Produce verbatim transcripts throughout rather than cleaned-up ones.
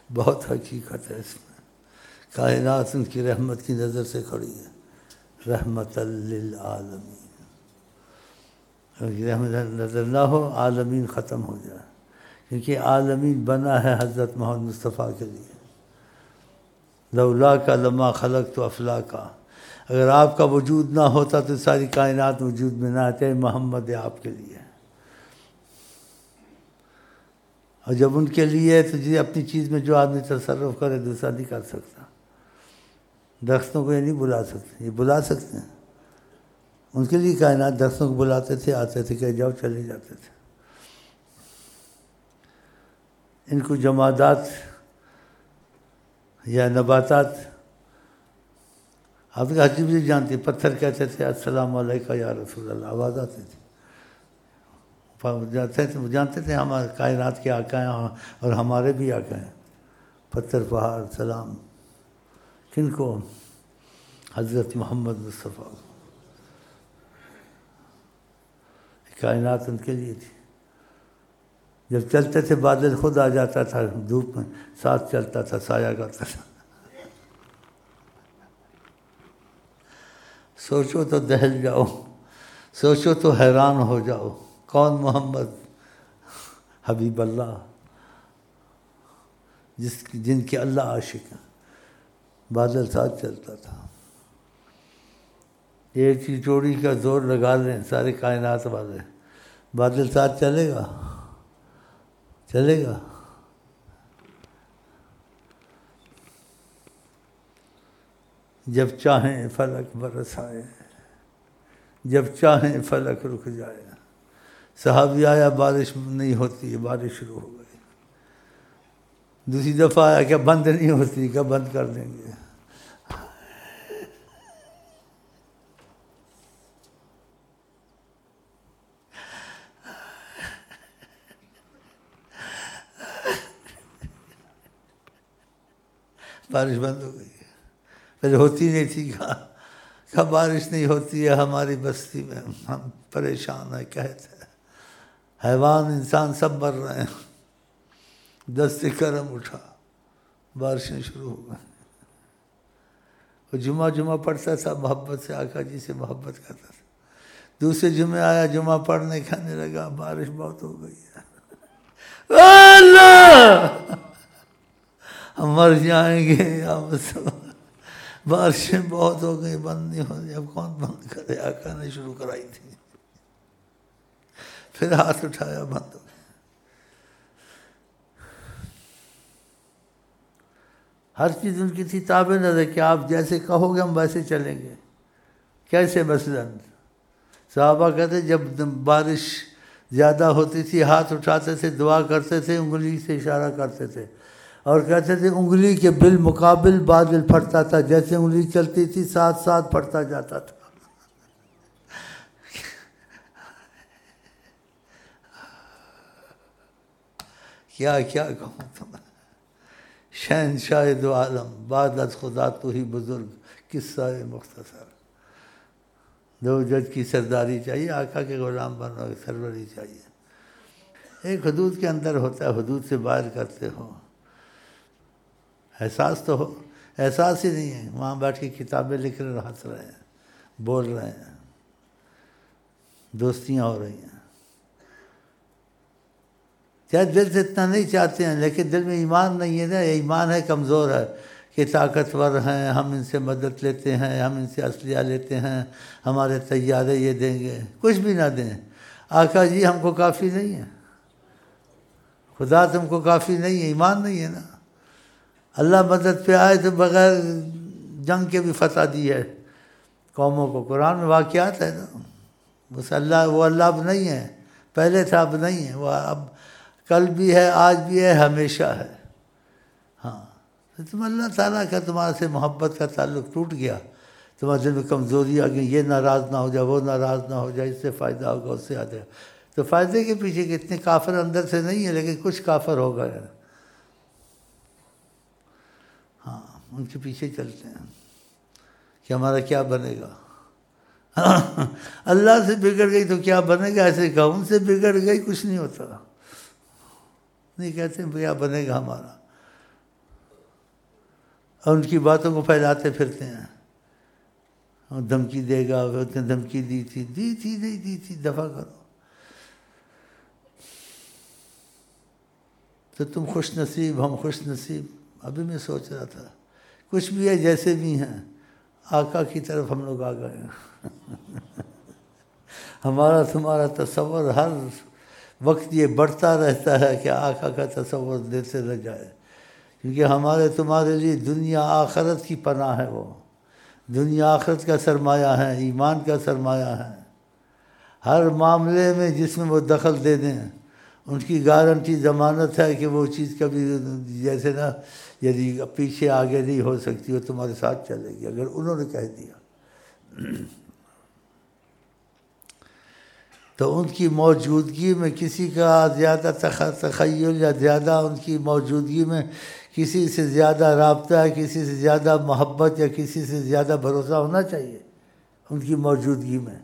بہت حقیقت ہے اس میں. کائنات ان کی رحمت کی نظر سے کھڑی ہے، رحمت للعالمین. رحمت نظر نہ ہو عالمین ختم ہو جائے، کیونکہ عالمین بنا ہے حضرت محمد مصطفیٰ کے لیے. لولا کا لما خلق تو افلاکا، اگر آپ کا وجود نہ ہوتا تو ساری کائنات وجود میں نہ آتے. محمد آپ کے لیے، اور جب ان کے لیے تو جی اپنی چیز میں جو آدمی تصرف کرے دوسرا نہیں کر سکتا. درختوں کو یہ نہیں بلا سکتے، یہ بلا سکتے ہیں. ان کے لیے کائنات درختوں کو بلاتے تھے، آتے تھے کہ جاؤ، چلے جاتے تھے. ان کو جمادات یا نباتات، آپ کا عجیب بھی جانتے، پتھر کہتے تھے السلام علیکم یا رسول اللہ، آواز آتی تھی. جانتے تھے جانتے تھے ہمارے کائنات کے آقا ہیں اور ہمارے بھی آقا ہیں. پتھر پہاڑ سلام کن کو؟ حضرت محمد مصطفیٰ. کائنات ان کے لیے تھی. جب چلتے تھے بادل خود آ جاتا تھا، دھوپ میں ساتھ چلتا تھا، سایہ کرتا تھا. سوچو تو دہل جاؤ، سوچو تو حیران ہو جاؤ. کون؟ محمد حبیب اللہ، جس جن کے اللہ عاشق ہیں. بادل ساتھ چلتا تھا. ایک چیز چوڑی کا زور لگا لیں سارے کائنات والے، بادل ساتھ چلے گا؟ چلے گا؟ جب چاہیں فلک برسائے، جب چاہیں فلک رک جائے. صحابی آیا بارش نہیں ہوتی ہے، بارش شروع ہو گئی. دوسری دفعہ آیا کہ بند نہیں ہوتی، کہ بند کر دیں گے. بارش بند ہو گئی. پہلے ہوتی نہیں تھی، کہا کہ بارش نہیں ہوتی ہے ہماری بستی میں، ہم پریشان ہیں. کہتے حیوان انسان سب مر رہے ہیں. دست کرم اٹھا، بارشیں شروع ہو گئیں. وہ جمعہ جمعہ پڑھتا تھا، محبت سے آقا جی سے محبت کرتا تھا. دوسرے جمعے آیا، جمعہ پڑھنے کہنے لگا بارش بہت ہو گئی ہے، اللہ ہم مر جائیں گے یا بارشیں بہت ہو گئی، بند نہیں ہو رہی. اب کون بند کرے؟ آقا نے شروع کرائی تھی. پھر ہاتھ اٹھایا، بند ہو گئی. ہر چیز ان کی تھی تابع نظر کہ آپ جیسے کہو گے ہم ویسے چلیں گے. کیسے؟ مثلاً صحابہ کہتے جب بارش زیادہ ہوتی تھی ہاتھ اٹھاتے تھے، دعا کرتے تھے، انگلی سے اشارہ کرتے تھے اور کہتے تھے انگلی کے بالمقابل بادل پھٹتا تھا. جیسے انگلی چلتی تھی ساتھ ساتھ پھٹتا جاتا تھا. کیا کیا کہوں تمہیں. شہنشاہ دو عالم، بعد از خدا تو ہی بزرگ، قصہ مختصر. دو جج کی سرداری چاہیے، آقا کے غلام بنو، سروری چاہیے. ایک حدود کے اندر ہوتا ہے، حدود سے باہر کرتے ہو. احساس تو ہو، احساس ہی نہیں ہے. وہاں بیٹھ کے کتابیں لکھ رہے ہیں، ہنس رہے ہیں، بول رہے ہیں، دوستیاں ہو رہی ہیں. چاہے دل سے اتنا نہیں چاہتے ہیں، لیکن دل میں ایمان نہیں ہے نا. ایمان ہے کمزور ہے کہ طاقتور ہیں، ہم ان سے مدد لیتے ہیں، ہم ان سے اسلحہ لیتے ہیں، ہمارے طیارے یہ دیں گے. کچھ بھی نہ دیں، آقا جی ہم کو کافی نہیں ہے، خدا تم کو کافی نہیں ہے. ایمان نہیں ہے نا. اللہ مدد پہ آئے تو بغیر جنگ کے بھی فتح دی ہے قوموں کو. قرآن میں واقعات ہے نا. بس اللہ، وہ اللہ اب نہیں ہے، پہلے تھا اب نہیں ہے. وہ اب کل بھی ہے، آج بھی ہے، ہمیشہ ہے. ہاں تم اللہ تعالیٰ کا تمہارے سے محبت کا تعلق ٹوٹ گیا، تمہارے دل میں کمزوری آ گئی. یہ ناراض نہ ہو جائے، وہ ناراض نہ ہو جائے، اس سے فائدہ ہوگا، اس سے آ جائے. تو فائدے کے پیچھے کتنے کافر اندر سے نہیں ہے، لیکن کچھ کافر ہو گئے. ہاں ان کے پیچھے چلتے ہیں کہ ہمارا کیا بنے گا. اللہ سے بگڑ گئی تو کیا بنے گا، ایسے کہا. ان سے بگڑ گئی کچھ نہیں ہوتا. نہیں کہتے کیا بنے گا ہمارا. اور ان کی باتوں کو پھیلاتے پھرتے ہیں، اور دھمکی دے گا، اس نے دھمکی دی تھی، دی تھی نہیں دی تھی، دفع کرو۔ تو تم خوش نصیب، ہم خوش نصیب۔ ابھی میں سوچ رہا تھا کچھ بھی ہے جیسے بھی ہیں، آقا کی طرف ہم لوگ آ گئے ہیں۔ ہمارا تمہارا تصور ہر وقت یہ بڑھتا رہتا ہے کہ آقا کا تصور دل سے نہ جائے، کیونکہ ہمارے تمہارے لیے دنیا آخرت کی پناہ ہے، وہ دنیا آخرت کا سرمایہ ہے، ایمان کا سرمایہ ہے۔ ہر معاملے میں جس میں وہ دخل دے دیں، ان کی گارنٹی ضمانت ہے کہ وہ چیز کبھی جیسے نا یعنی پیچھے آگے نہیں ہو سکتی، وہ تمہارے ساتھ چلے گی اگر انہوں نے کہہ دیا۔ تو ان کی موجودگی میں کسی کا زیادہ تخیل یا زیادہ ان کی موجودگی میں کسی سے زیادہ رابطہ، کسی سے زیادہ محبت یا کسی سے زیادہ بھروسہ ہونا چاہیے ان کی موجودگی میں۔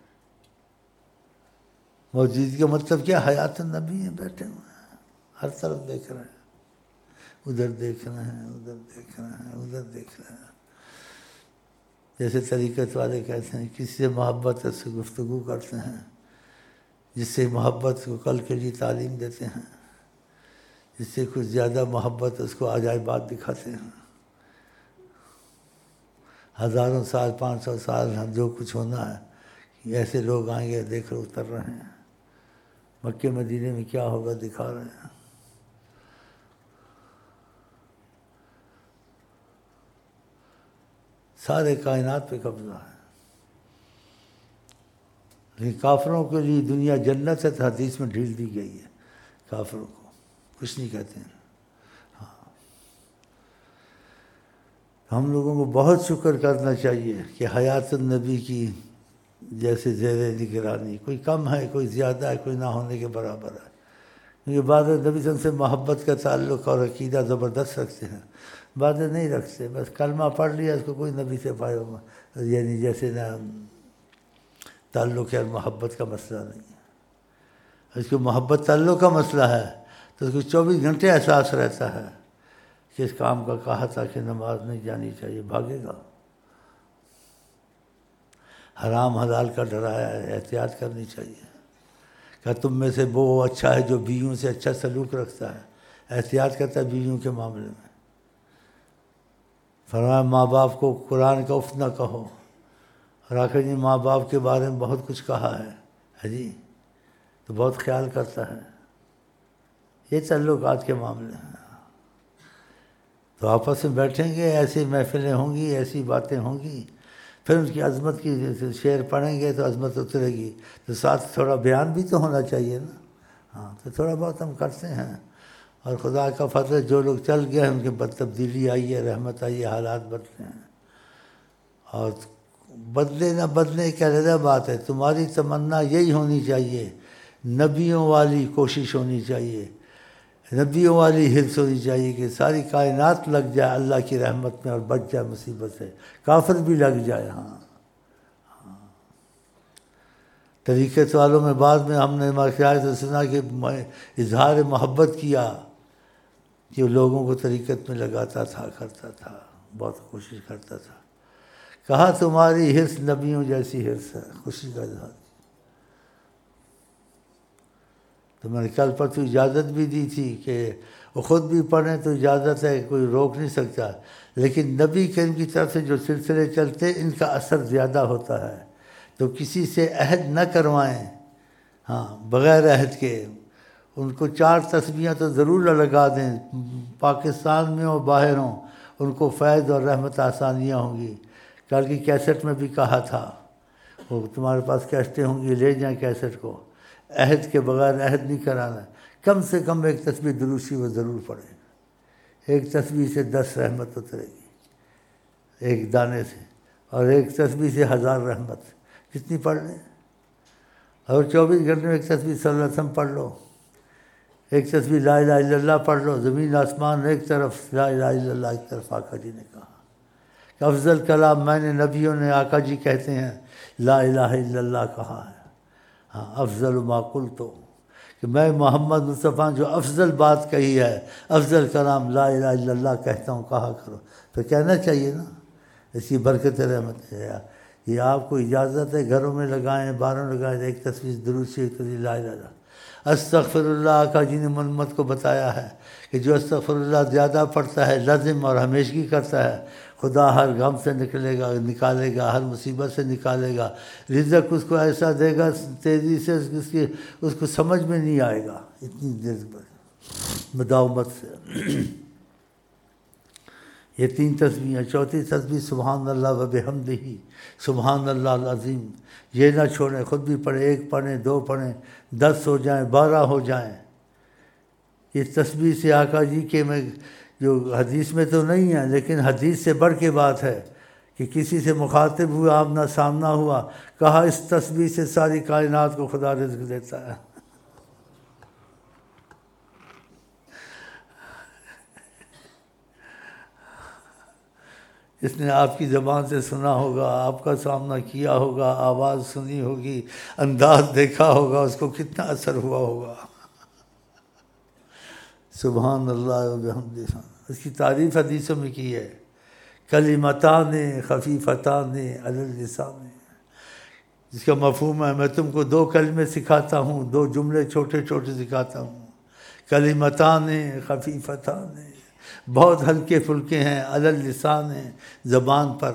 موجودگی کا مطلب کیا؟ حیات النبی ہیں، بیٹھے ہوئے ہیں، ہر طرف دیکھ رہے ہیں، ادھر دیکھ رہے ہیں، ادھر دیکھ رہے ہیں، ادھر دیکھ رہے ہیں۔ جیسے طریقت والے کہتے ہیں کسی سے محبت ہے سے گفتگو کرتے ہیں، جس سے محبت کو کل کے لیے تعلیم دیتے ہیں، جس سے کچھ زیادہ محبت اس کو عجائبات دکھاتے ہیں۔ ہزاروں سال، پانچ سو سال جو کچھ ہونا ہے، ایسے لوگ آئیں گے، دیکھ رہے اتر رہے ہیں، مکے مدینے میں کیا ہوگا دکھا رہے ہیں۔ سارے کائنات پہ قبضہ ہے، لیکن کافروں کے لیے دنیا جنت ہے، تو حدیث میں ڈھیل دی گئی ہے، کافروں کو کچھ نہیں کہتے ہیں۔ ہاں، ہم لوگوں کو بہت شکر کرنا چاہیے کہ حیات النبی کی جیسے زیر نگرانی، کوئی کم ہے، کوئی زیادہ ہے، کوئی نہ ہونے کے برابر ہے، کیونکہ بعض نبی صلی اللہ علیہ وسلم سے محبت کا تعلق اور عقیدہ زبردست رکھتے ہیں، بعض نہیں رکھتے، بس کلمہ پڑھ لیا اس کو کوئی نبی سے پائے، یعنی جیسے نا تعلق اور محبت کا مسئلہ نہیں ہے۔ اس کو محبت تعلق کا مسئلہ ہے تو اس کو چوبیس گھنٹے احساس رہتا ہے کہ اس کام کا کہا تھا کہ نماز نہیں جانی چاہیے، بھاگے گا۔ حرام حلال کا ڈرایا ہے، احتیاط کرنی چاہیے۔ کہ تم میں سے وہ اچھا ہے جو بیویوں سے اچھا سلوک رکھتا ہے، احتیاط کرتا ہے بیویوں کے معاملے میں۔ فرمایا ماں باپ کو قرآن کا اف نہ کہو، راکھے جی ماں باپ کے بارے میں بہت کچھ کہا ہے، ہے جی، تو بہت خیال کرتا ہے۔ یہ تعلقات کے معاملے ہیں، تو آپس میں بیٹھیں گے، ایسی محفلیں ہوں گی، ایسی باتیں ہوں گی، پھر ان کی عظمت کی شعر پڑھیں گے تو عظمت اترے گی، تو ساتھ تھوڑا بیان بھی تو ہونا چاہیے نا۔ ہاں، تو تھوڑا بہت ہم کرتے ہیں، اور خدا کا فضل ہے جو لوگ چل گئے ہیں ان کے بد تبدیلی آئی ہے، رحمت آئی ہے، حالات بدلے ہیں۔ اور بدلے نہ بدلے کیا علیحدہ بات ہے، تمہاری تمنا یہی ہونی چاہیے، نبیوں والی کوشش ہونی چاہیے، نبیوں والی حرص ہونی چاہیے کہ ساری کائنات لگ جائے اللہ کی رحمت میں اور بچ جائے مصیبت سے، کافر بھی لگ جائے۔ ہاں ہاں، طریقت والوں میں بعد میں ہم نے مشاہد سے سنا کہ اظہار محبت کیا کہ لوگوں کو طریقت میں لگاتا تھا، کرتا تھا، بہت کوشش کرتا تھا۔ کہا تمہاری حرص نبیوں جیسی حرص ہے، خوشی کا اظہار۔ تو میں نے کل پرسوں اجازت بھی دی تھی کہ وہ خود بھی پڑھیں تو اجازت ہے، کوئی روک نہیں سکتا، لیکن نبی کریم کی طرف سے جو سلسلے چلتے ان کا اثر زیادہ ہوتا ہے، تو کسی سے عہد نہ کروائیں، ہاں بغیر عہد کے۔ ان کو چار تسبیحاں تو ضرور لگا دیں، پاکستان میں ہوں باہر ہوں، ان کو فیض اور رحمت آسانیاں ہوں گی۔ کل کی کیسٹ میں بھی کہا تھا، وہ تمہارے پاس کیسٹیں ہوں گی، لے جائیں کیسٹ کو، عہد کے بغیر عہد نہیں کرانا، کم سے کم ایک تسبیح دروشی وہ ضرور پڑھیں، ایک تسبیح سے دس رحمت اترے گی ایک دانے سے، اور ایک تسبیح سے ہزار رحمت، کتنی پڑھ لیں، اور چوبیس گھنٹے میں ایک تسبیح صلی اللہ علیہ وسلم پڑھ لو، ایک تسبیح لا الہ الا اللہ پڑھ لو، زمین آسمان ایک طرف، لا الہ الا اللہ ایک طرف۔ آقا جی نے کہا کہ افضل کلام میں نے، نبیوں نے، آقا جی کہتے ہیں لا الہ الا اللہ کہا ہے، ہاں افضل ما قلت، کہ میں محمد مصطفیٰ جو افضل بات کہی ہے، افضل کلام لا الہ الا اللہ کہتا ہوں، کہا کرو، تو کہنا چاہیے نا، اس کی برکت رحمت ہے۔ یہ آپ کو اجازت ہے، گھروں میں لگائیں، باہروں لگائیں، ایک تصویر درود شریف کی لا الہ الا اللہ۔ استغفر اللہ، آقا جی نے امت کو بتایا ہے کہ جو استغفر اللہ زیادہ پڑھتا ہے، لازم اور ہمیشگی کرتا ہے، خدا ہر غم سے نکلے گا نکالے گا ہر مصیبت سے نکالے گا، رزق اس کو ایسا دے گا تیزی سے اس کی اس کو سمجھ میں نہیں آئے گا، اتنی دیر مداومت سے۔ یہ تین تسبیحیں۔ چوتھی تسبیح سبحان اللہ و بحمدہ، سبحان اللہ العظیم۔ یہ نہ چھوڑیں، خود بھی پڑھیں، ایک پڑھیں، دو پڑھیں، دس ہو جائیں، بارہ ہو جائیں۔ اس تسبیح سے آقا جی کے میں جو حدیث میں تو نہیں ہے، لیکن حدیث سے بڑھ کے بات ہے کہ کسی سے مخاطب ہوا، آمنا سامنا ہوا، کہا اس تسبیح سے ساری کائنات کو خدا رزق دیتا ہے۔ اس نے آپ کی زبان سے سنا ہوگا، آپ کا سامنا کیا ہوگا، آواز سنی ہوگی، انداز دیکھا ہوگا، اس کو کتنا اثر ہوا ہوگا۔ سبحان اللہ و بحمدہ، اس کی تعریف حدیثوں میں کی ہے۔ کلمتان خفیفتان علی اللسان، جس کا مفہوم ہے میں تم کو دو کلمے سکھاتا ہوں، دو جملے چھوٹے چھوٹے سکھاتا ہوں۔ کلمتان خفیفتان، بہت ہلکے پھلکے ہیں، علی اللسان، زبان پر۔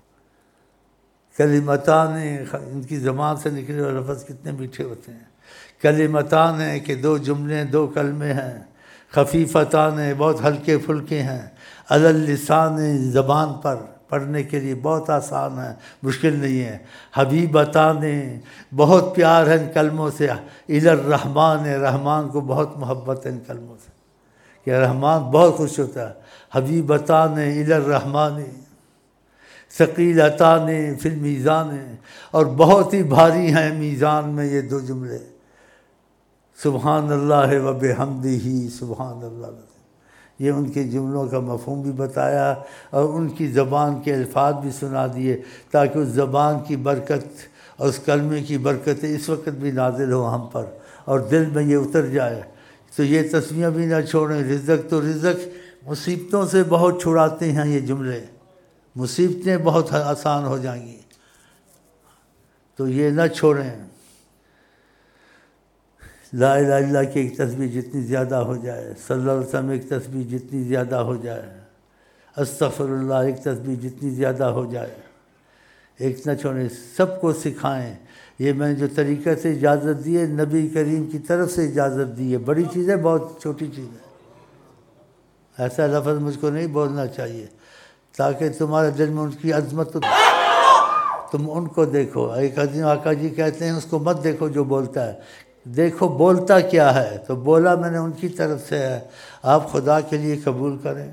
کلمتان، ان کی زبان سے نکلے ہوئے لفظ کتنے میٹھے ہوتے ہیں۔ کلمتان ہے کہ دو جملے دو کلمے ہیں، خفیفتان ہے بہت ہلکے پھلکے ہیں، علی اللسان زبان پر پڑھنے کے لیے بہت آسان ہے، مشکل نہیں ہے۔ حبیبتان بہت پیار ہے ان کلموں سے، الی الرحمن رحمان کو بہت محبت ہے ان کلموں سے، کہ رحمان بہت خوش ہوتا ہے۔ حبیبتان الی الرحمن ثقیلتان فی المیزان، اور بہت ہی بھاری ہیں میزان میں یہ دو جملے، سبحان اللہ و بحمدہ سبحان اللہ۔ یہ ان کے جملوں کا مفہوم بھی بتایا اور ان کی زبان کے الفاظ بھی سنا دیے، تاکہ اس زبان کی برکت اور اس کلمے کی برکتیں اس وقت بھی نازل ہو ہم پر اور دل میں یہ اتر جائے۔ تو یہ تسبیحیں بھی نہ چھوڑیں۔ رزق تو رزق مصیبتوں سے بہت چھڑاتے ہیں یہ جملے، مصیبتیں بہت آسان ہو جائیں گی، تو یہ نہ چھوڑیں۔ لا الہ الا اللہ کی ایک تسبیح جتنی زیادہ ہو جائے، صلی اللہ علیہ وسلم ایک تسبیح جتنی زیادہ ہو جائے، استغفر اللہ ایک تسبیح جتنی زیادہ ہو جائے، ایک نہ چھوڑیں، سب کو سکھائیں۔ یہ میں نے جو طریقے سے اجازت دی ہے، نبی کریم کی طرف سے اجازت دی ہے، بڑی چیز ہے، بہت چھوٹی چیز ہے، ایسا لفظ مجھ کو نہیں بولنا چاہیے، تاکہ تمہارے دل میں ان کی عظمت، تم ان کو دیکھو۔ ایک عظیم آقا جی کہتے ہیں اس کو مت دیکھو جو بولتا ہے، دیکھو بولتا کیا ہے، تو بولا میں نے ان کی طرف سے ہے، آپ خدا کے لیے قبول کریں،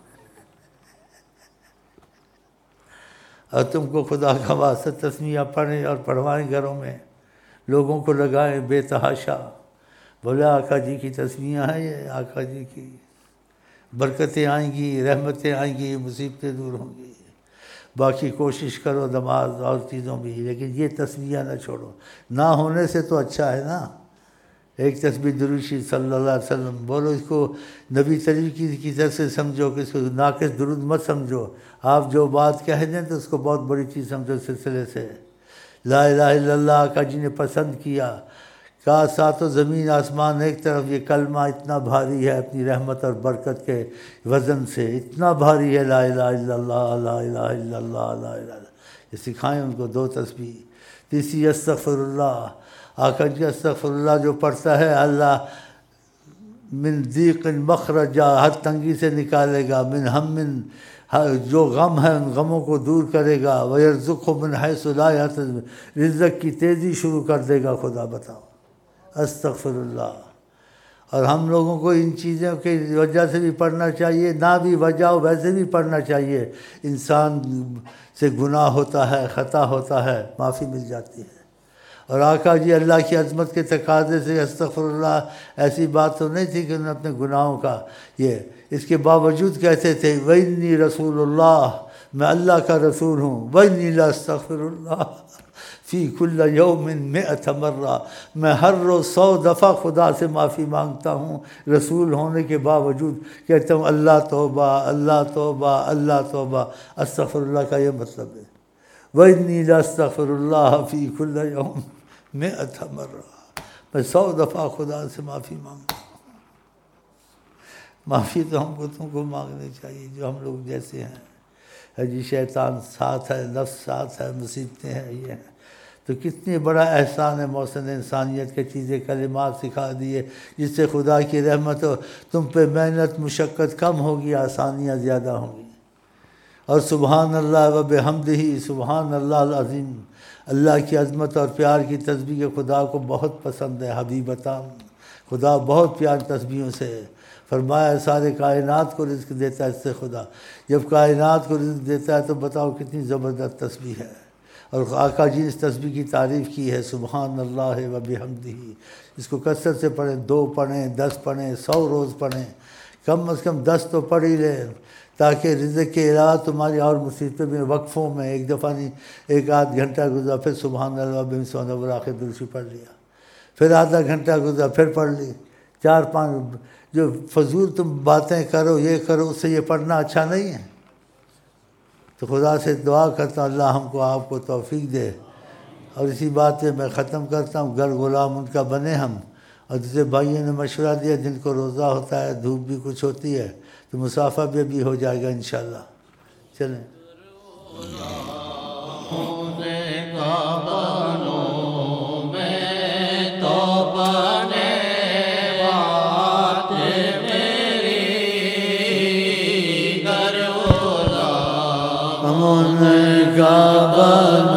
اور تم کو خدا کا واسطہ تسمیہ پڑھیں اور پڑھوائیں، گھروں میں لوگوں کو لگائیں بے تحاشا، بولے آقا جی کی تسمیہ ہے، یہ آقا جی کی برکتیں آئیں گی، رحمتیں آئیں گی، مصیبتیں دور ہوں گی۔ باقی کوشش کرو نماز اور چیزوں بھی، لیکن یہ تسمیہ نہ چھوڑو، نہ ہونے سے تو اچھا ہے نا۔ ایک تسبیح درود شریف صلی اللہ علیہ وسلم بولو، اس کو نبی کریم کی کی طرف سے سمجھو، کہ اس کو ناقص درود مت سمجھو، آپ جو بات کہہ دیں تو اس کو بہت بڑی چیز سمجھو سلسلے سے۔ لا الہ الا اللہ آقا جی نے پسند کیا، کہا سات و زمین آسمان ایک طرف، یہ کلمہ اتنا بھاری ہے اپنی رحمت اور برکت کے وزن سے، اتنا بھاری ہے لا الہ الا اللہ لا الہ الا اللہ لا الہ الا اللہ۔ یہ سکھائیں ان کو دو تسبیح۔ تیسری استغفر اللہ، آقا جی استغفر اللہ جو پڑھتا ہے، اللہ من ضیق مخرجا، ہر تنگی سے نکالے گا، من ہم جو غم ہے ان غموں کو دور کرے گا، ویرزقہ من حیث لا یحتسب، رزق کی تیزی شروع کر دے گا خدا۔ بتاؤ استغفر اللہ۔ اور ہم لوگوں کو ان چیزوں کی وجہ سے بھی پڑھنا چاہیے، نہ بھی وجہ ہو ویسے بھی پڑھنا چاہیے۔ انسان سے گناہ ہوتا ہے، خطا ہوتا ہے، معافی مل جاتی ہے۔ اور آقا جی اللہ کی عظمت کے تقاضے سے استغفر اللہ ایسی بات تو نہیں تھی کہ انہوں نے اپنے گناہوں کا یہ، اس کے باوجود کہتے تھے وَإِنِّي رسول اللہ، میں اللہ کا رسول ہوں، وَإِنِّي لَأَسْتَغْفِرُ اللَّهَ فی کل یوم مئۃ مرہ، میں ہر روز سو دفعہ خدا سے معافی مانگتا ہوں، رسول ہونے کے باوجود کہتا ہوں اللہ توبہ اللہ توبہ اللہ توبہ۔ استغفر اللہ کا یہ مطلب ہے، وَإِنِّي لَأَسْتَغْفِرُ اللَّهَ فِي كُلِّ يَوْمٍ مِئَةَ مرہ، میں سو دفعہ خدا سے معافی مانگتا ہوں۔ معافی تو ہم کو تم کو مانگنی چاہیے جو ہم لوگ جیسے ہیں، جی شیطان ساتھ ہے، نفس ساتھ ہے، مصیبتیں ہیں، یہ ہیں، تو کتنی بڑا احسان ہے محسن انسانیت کے چیزیں کلمات سکھا دیے جس سے خدا کی رحمت ہو، تم پہ محنت مشقت کم ہوگی، آسانیاں زیادہ ہوں گی۔ اور سبحان اللہ و بحمدہ، سبحان اللہ العظیم، اللہ کی عظمت اور پیار کی تسبیح خدا کو بہت پسند ہے۔ حبیبتان، خدا بہت پیار تسبیحوں سے ہے۔ فرمایا سارے کائنات کو رزق دیتا ہے اس سے خدا، جب کائنات کو رزق دیتا ہے تو بتاؤ کتنی زبردست تسبیح ہے۔ اور آقا جی نے اس تسبیح کی تعریف کی ہے، سبحان اللہ و بحمدہ، اس کو کثرت سے پڑھیں، دو پڑھیں، دس پڑھیں، سو روز پڑھیں، کم از کم دس تو پڑھ ہی لیں، تاکہ رزق کے علاوہ تمہاری اور مصیبتیں بھی وقفوں میں، ایک دفعہ نہیں ایک آدھ گھنٹہ گزرا پھر سبحان اللہ و بحمدہ آخر درشی پڑھ لیا، پھر آدھا گھنٹہ گزرا پھر پڑھ لی، چار پانچ جو فضول تم باتیں کرو یہ کرو اس سے یہ پڑھنا اچھا نہیں ہے۔ تو خدا سے دعا کرتا ہوں اللہ ہم کو آپ کو توفیق دے۔ اور اسی بات پہ میں ختم کرتا ہوں، گھر غلام ان کا بنے ہم۔ اور جسے بھائیوں نے مشورہ دیا جن کو روزہ ہوتا ہے، دھوپ بھی کچھ ہوتی ہے، تو مسافہ بھی بھی ہو جائے گا انشاءاللہ۔ چلیں کا بنا